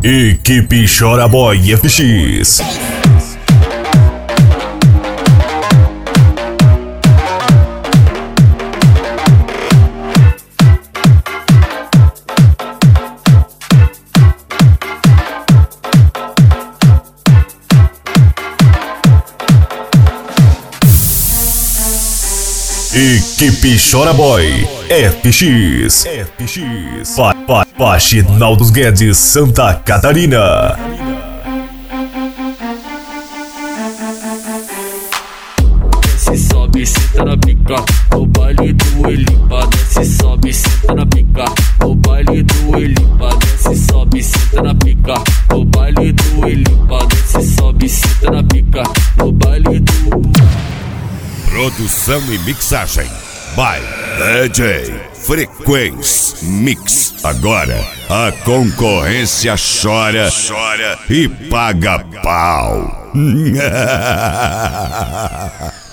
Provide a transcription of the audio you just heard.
Equipe Chora Boy FX. Equipe Chora Boy FX. Faxinal dos Guedes, Santa Catarina. Desce, sobe, senta na pica, no baile do Elipa. Desce, sobe, senta na pica, no baile do Elipa. Desce, sobe, senta na pica, no baile do Elipa. Desce, sobe, senta na pica, no baile do... Produção e mixagem by DJ Frequência Mix. Agora a concorrência chora e paga pau.